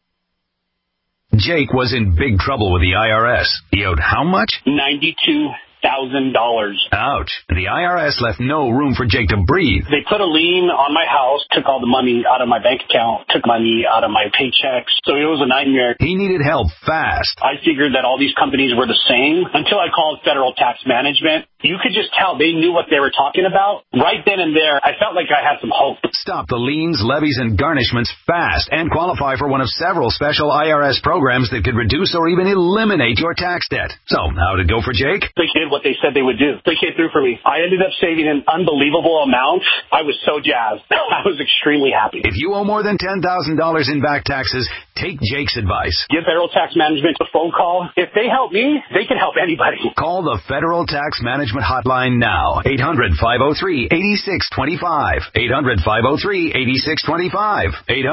Jake was in big trouble with the IRS. He owed how much? $92,000. Ouch. The IRS left no room for Jake to breathe. They put a lien on my house, took all the money out of my bank account, took money out of my paychecks. So it was a nightmare. He needed help fast. I figured that all these companies were the same until I called Federal Tax Management. You could just tell they knew what they were talking about. Right then and there, I felt like I had some hope. Stop the liens, levies, and garnishments fast and qualify for one of several special IRS programs that could reduce or even eliminate your tax debt. So, how did it go for Jake? They did what they said they would do. They came through for me. I ended up saving an unbelievable amount. I was so jazzed. I was extremely happy. If you owe more than $10,000 in back taxes, take Jake's advice. Give Federal Tax Management a phone call. If they help me, they can help anybody. Call the Federal Tax Management hotline now. 800-503-8625. 800-503-8625.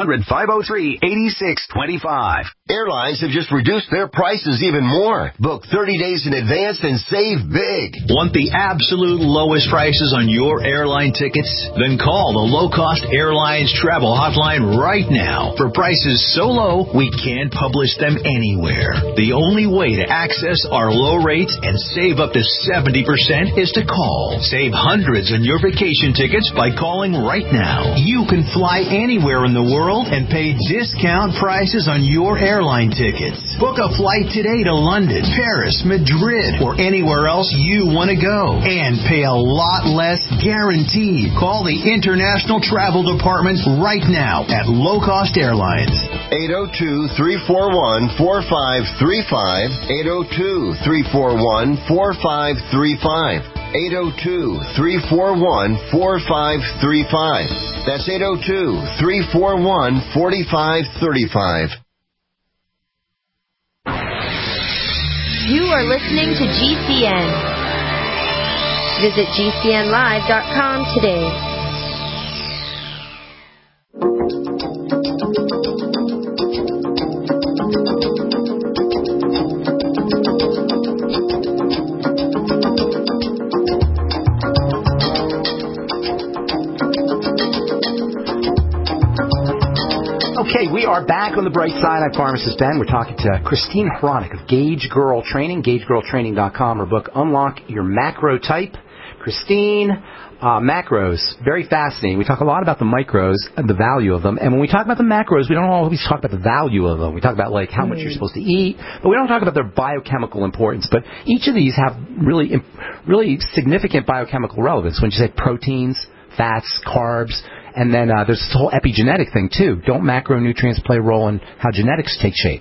800-503-8625. Airlines have just reduced their prices even more. Book 30 days in advance and save big. Want the absolute lowest prices on your airline tickets? Then call the Low Cost Airlines Travel Hotline right now. For prices so low, we can't publish them anywhere. The only way to access our low rates and save up to 70% is to call. Save hundreds on your vacation tickets by calling right now. You can fly anywhere in the world and pay discount prices on your airline tickets. Book a flight today to London, Paris, Madrid, or anywhere else you want to go and pay a lot less guaranteed. Call the International Travel Department right now at Low Cost Airlines. 802-341-4535. 802-341-4535. 802-341-4535. That's 802-341-4535. You are listening to GCN. Visit GCNlive.com today. Okay, we are back on the bright side. I'm Pharmacist Ben. We're talking to Christine Hronik of Gauge Girl Training, GaugeGirlTraining.com. Her book, Unlock Your Macro Type. Christine, macros, very fascinating. We talk a lot about the micros and the value of them. And when we talk about the macros, we don't always talk about the value of them. We talk about, like, how much you're supposed to eat, but we don't talk about their biochemical importance. But each of these have really significant biochemical relevance. When you say proteins, fats, carbs, and then there's this whole epigenetic thing, too. Don't macronutrients play a role in how genetics take shape?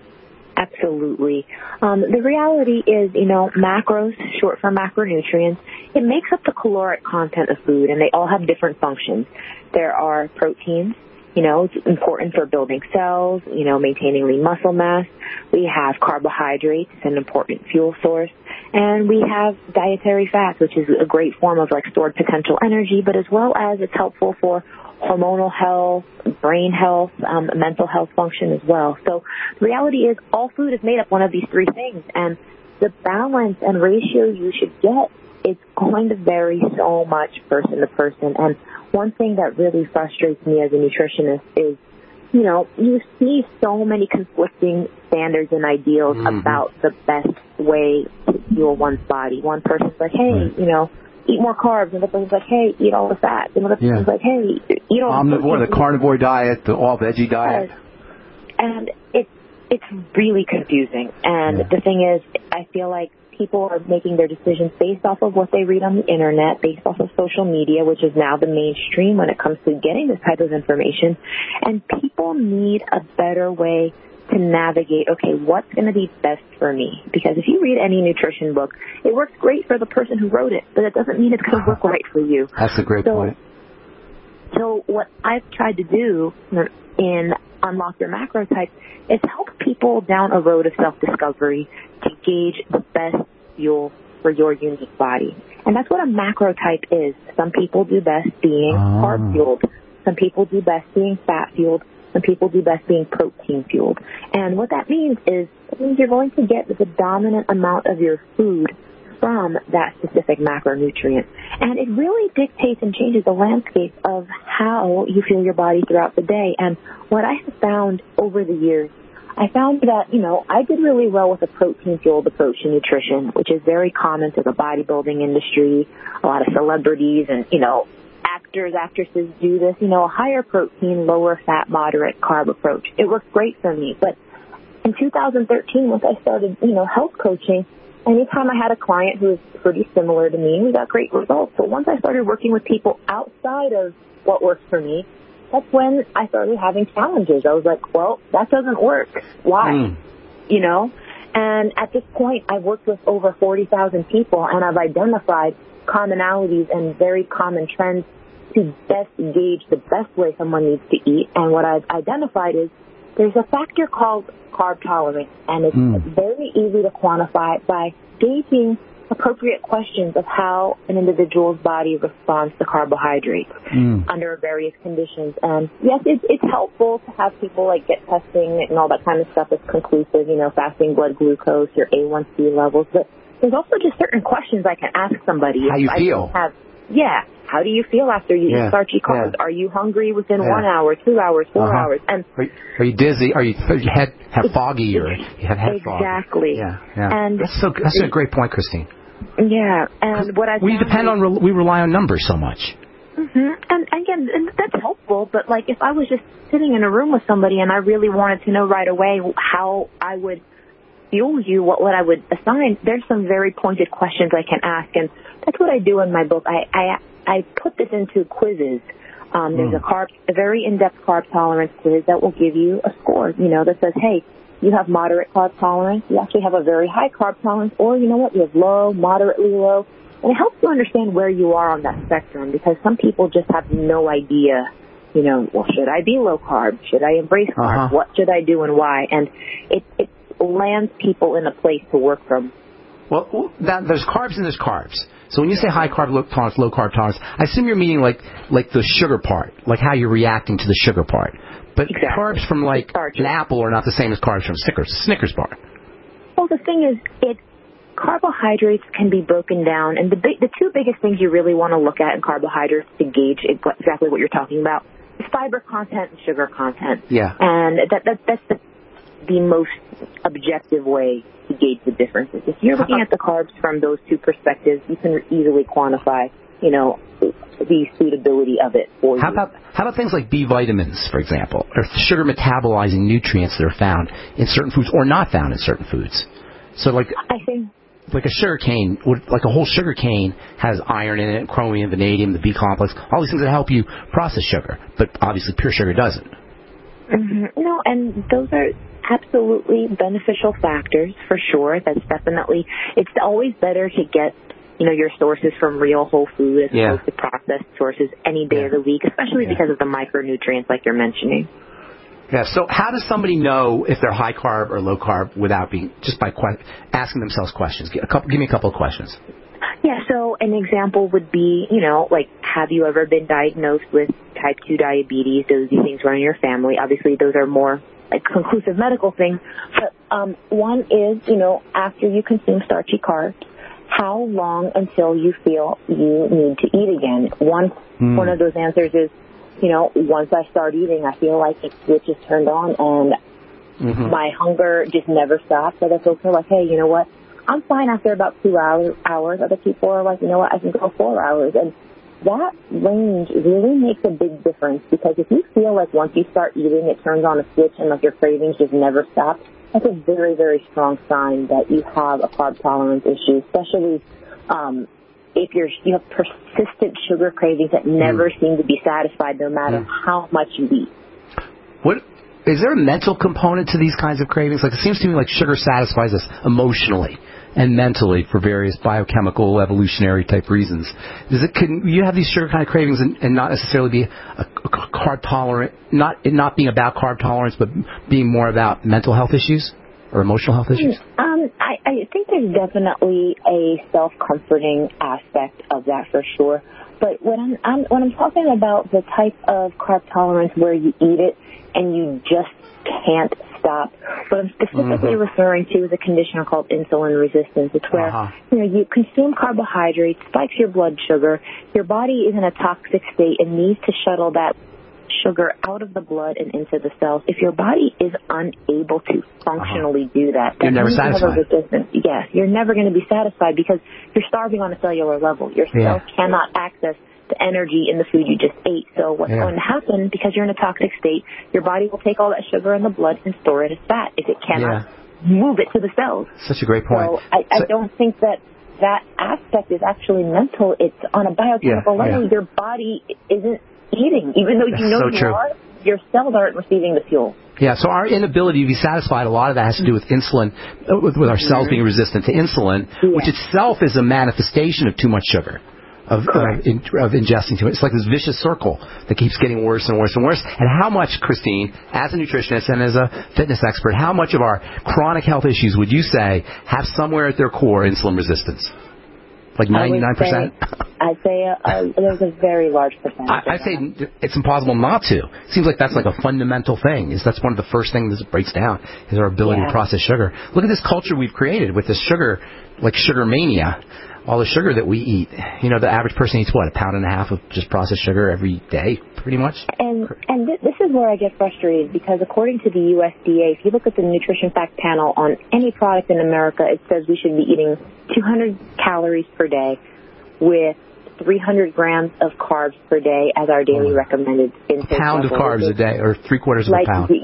Absolutely. The reality is, macros, short for macronutrients, it makes up the caloric content of food, and they all have different functions. There are proteins. It's important for building cells, maintaining lean muscle mass. We have carbohydrates, an important fuel source. And we have dietary fats, which is a great form of stored potential energy, but as well as it's helpful for hormonal health, brain health, mental health function as well. So the reality is all food is made up one of these three things, and the balance and ratio you should get is going to vary so much person to person. And one thing that really frustrates me as a nutritionist is, you see so many conflicting standards and ideals about the best way to fuel one's body. One person's like, hey, eat more carbs. Another person's like, hey, eat all the fats. Another person's like, hey, eat all the omnivore, the carnivore diet, the all-veggie diet. And it's really confusing. And the thing is, I feel like people are making their decisions based off of what they read on the internet, based off of social media, which is now the mainstream when it comes to getting this type of information. And people need a better way to navigate, okay, what's going to be best for me? Because if you read any nutrition book, it works great for the person who wrote it, but it doesn't mean it's going to work right for you. That's a great point. So what I've tried to do in Unlock Your Macro Type is help people down a road of self-discovery to gauge the best fuel for your unique body. And that's what a macro type is. Some people do best being carb-fueled. Some people do best being fat-fueled. Some people do best being protein-fueled. And what that means is you're going to get the dominant amount of your food from that specific macronutrient. And it really dictates and changes the landscape of how you feel your body throughout the day. And what I have found over the years, I found that, I did really well with a protein-fueled approach to nutrition, which is very common to the bodybuilding industry. A lot of celebrities and, actors, actresses do this, a higher protein, lower fat, moderate carb approach. It worked great for me. But in 2013, once I started, health coaching, anytime I had a client who was pretty similar to me, we got great results. But once I started working with people outside of what works for me, that's when I started having challenges. I was like, well, that doesn't work. Why? And at this point, I've worked with over 40,000 people, and I've identified commonalities and very common trends to best gauge the best way someone needs to eat. And what I've identified is there's a factor called carb tolerance, and it's very easy to quantify by gauging appropriate questions of how an individual's body responds to carbohydrates under various conditions. And yes, it's helpful to have people get testing and all that kind of stuff is conclusive, fasting blood glucose, your A1C levels. But there's also just certain questions I can ask somebody. How you feel. How do you feel after you eat starchy carbs? Are you hungry within 1 hour, 2 hours, 4 hours? And are you dizzy? Are you head foggy or you have head fog? Exactly. Yeah. And that's a great point, Christine. Yeah, and what I we rely on numbers so much. And again, that's helpful. But if I was just sitting in a room with somebody and I really wanted to know right away how I would fuel you, what I would assign, there's some very pointed questions I can ask, and that's what I do in my book. I put this into quizzes. There's a very in-depth carb tolerance quiz that will give you a score, that says, hey, you have moderate carb tolerance, you actually have a very high carb tolerance, or you have low, moderately low. And it helps you understand where you are on that spectrum, because some people just have no idea, well, should I be low carb? Should I embrace carbs? What should I do and why? And it lands people in a place to work from. Well, there's carbs and there's carbs. So when you say high carb tolerance, low carb tolerance, I assume you're meaning like the sugar part, like how you're reacting to the sugar part. But carbs from an apple are not the same as carbs from Snickers bar. Well, the thing is, carbohydrates can be broken down, and the two biggest things you really want to look at in carbohydrates to gauge exactly what you're talking about is fiber content and sugar content. Yeah. And that's the most objective way to gauge the differences. If you're looking at the carbs from those two perspectives, you can easily quantify, the suitability of it for you. How about things like B vitamins, for example, or sugar metabolizing nutrients that are found in certain foods or not found in certain foods? So I think a sugar cane, a whole sugar cane has iron in it, chromium, vanadium, the B complex, all these things that help you process sugar, but obviously pure sugar doesn't. No, and those are absolutely beneficial factors for sure. That's definitely, it's always better to get your sources from real whole food as opposed to processed sources any day of the week, especially because of the micronutrients like you're mentioning. Yeah, so how does somebody know if they're high carb or low carb without just by asking themselves questions? Give me a couple of questions. Yeah, so an example would be, have you ever been diagnosed with type 2 diabetes? Those things run in your family. Obviously, those are more conclusive medical things. But one is, after you consume starchy carbs, how long until you feel you need to eat again? One of those answers is, once I start eating, I feel like a switch is turned on and my hunger just never stops. Other folks are like, hey, you know what? I'm fine after about 2 hours. Other people are like, you know what? I can go 4 hours. And that range really makes a big difference, because if you feel like once you start eating, it turns on a switch and your cravings just never stop, that's a very, very strong sign that you have a carb tolerance issue, especially if you have persistent sugar cravings that never seem to be satisfied no matter how much you eat. Is there a mental component to these kinds of cravings? It seems to me like sugar satisfies us emotionally and mentally for various biochemical, evolutionary type reasons. Can you have these sugar kind of cravings and not necessarily be a carb tolerant, not being about carb tolerance, but being more about mental health issues or emotional health issues? I think there's definitely a self-comforting aspect of that for sure. But when I'm talking about the type of carb tolerance where you eat it and you just can't stop, what I'm specifically referring to is a condition called insulin resistance. It's where you consume carbohydrates, spikes your blood sugar, your body is in a toxic state and needs to shuttle that sugar out of the blood and into the cells. If your body is unable to functionally do that, you're never satisfied. Yes, you're never going to be satisfied because you're starving on a cellular level. Your cells cannot access the energy in the food you just ate. So what's going to happen, because you're in a toxic state, your body will take all that sugar in the blood and store it as fat if it cannot move it to the cells. Such a great point. So I don't think that aspect is actually mental. It's on a biochemical level. Your body isn't eating. Even though you know you are, your cells aren't receiving the fuel. Yeah, so our inability to be satisfied, a lot of that has to do with insulin, with our cells being resistant to insulin, which itself is a manifestation of too much sugar. Of ingesting too much. It's like this vicious circle that keeps getting worse and worse and worse. And how much, Christine, as a nutritionist and as a fitness expert, how much of our chronic health issues would you say have somewhere at their core insulin resistance? Like 99%? I'd say there's a very large percentage. I'd say it's impossible not to. It seems like that's like a fundamental thing. That's one of the first things that breaks down is our ability to process sugar. Look at this culture we've created with this sugar, like sugar mania. All the sugar that we eat. You know, the average person eats, what, 1.5 pounds of just processed sugar every day, pretty much? And this is where I get frustrated, because according to the USDA, if you look at the Nutrition Fact Panel on any product in America, it says we should be eating 200 calories per day with 300 grams of carbs per day as our daily recommended intake. A pound of carbs a day, or 3/4 of a pound.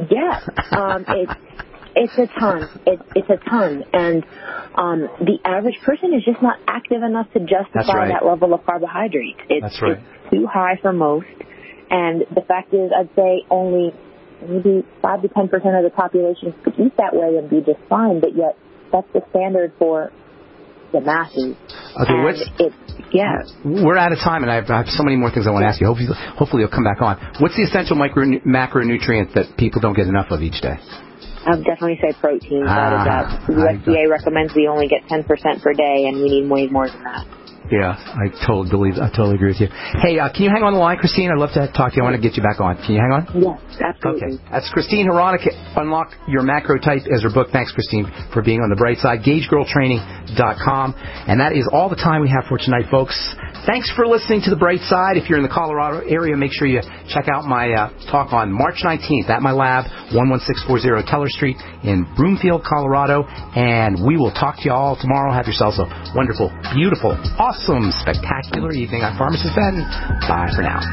Yeah. It's a ton. It's a ton. And the average person is just not active enough to justify that level of carbohydrate. It's too high for most. And the fact is, I'd say only maybe 5 to 10% of the population could eat that way and be just fine, but yet that's the standard for the masses. Okay, we're out of time, and I have so many more things I want to ask you. Hopefully you'll come back on. What's the essential macronutrient that people don't get enough of each day? I would definitely say protein. The USDA recommends we only get 10% per day, and we need way more than that. Yeah, I totally agree with you. Hey, can you hang on the line, Christine? I'd love to talk to you. I want to get you back on. Can you hang on? Yes, absolutely. Okay. That's Christine Hronek. Unlock Your Macro Type as her book. Thanks, Christine, for being on the bright side. GageGirlTraining.com. And that is all the time we have for tonight, folks. Thanks for listening to The Bright Side. If you're in the Colorado area, make sure you check out my talk on March 19th at my lab, 11640 Teller Street in Broomfield, Colorado. And we will talk to you all tomorrow. Have yourselves a wonderful, beautiful, awesome, spectacular evening. I'm Pharmacist Ben. Bye for now.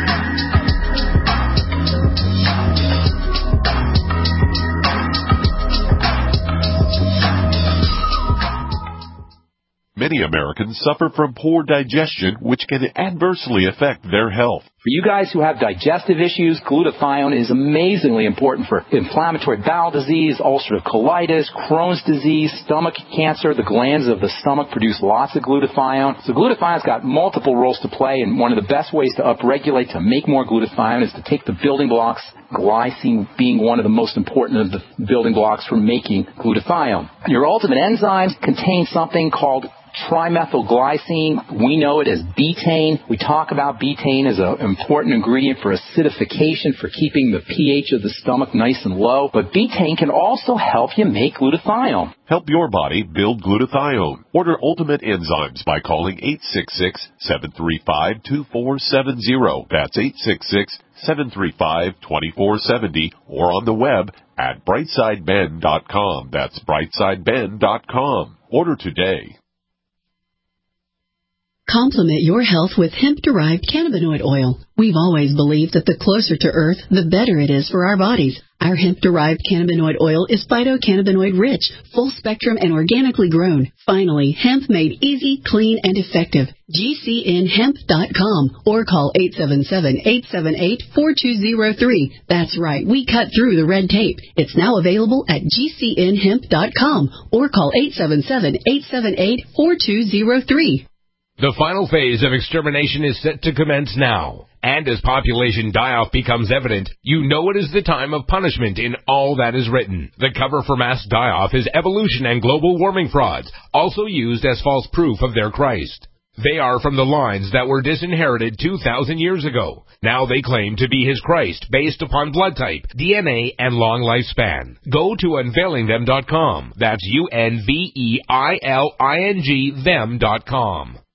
Many Americans suffer from poor digestion, which can adversely affect their health. For you guys who have digestive issues, glutathione is amazingly important for inflammatory bowel disease, ulcerative colitis, Crohn's disease, stomach cancer. The glands of the stomach produce lots of glutathione. So glutathione's got multiple roles to play, and one of the best ways to upregulate, to make more glutathione, is to take the building blocks, glycine being one of the most important of the building blocks for making glutathione. Your ultimate enzymes contain something called trimethylglycine. We know it as betaine. We talk about betaine as an important ingredient for acidification, for keeping the pH of the stomach nice and low. But betaine can also help you make glutathione. Help your body build glutathione. Order Ultimate Enzymes by calling 866-735-2470. That's 866-735-2470, or on the web at brightsideben.com. That's brightsideben.com. Order today. Complement your health with hemp-derived cannabinoid oil. We've always believed that the closer to Earth, the better it is for our bodies. Our hemp-derived cannabinoid oil is phytocannabinoid-rich, full-spectrum, and organically grown. Finally, hemp made easy, clean, and effective. GCNhemp.com or call 877-878-4203. That's right, we cut through the red tape. It's now available at GCNhemp.com or call 877-878-4203. The final phase of extermination is set to commence now. And as population die-off becomes evident, you know it is the time of punishment in all that is written. The cover for mass die-off is evolution and global warming frauds, also used as false proof of their Christ. They are from the lines that were disinherited 2,000 years ago. Now they claim to be his Christ based upon blood type, DNA, and long lifespan. Go to unveilingthem.com. That's UNVEILING them.com.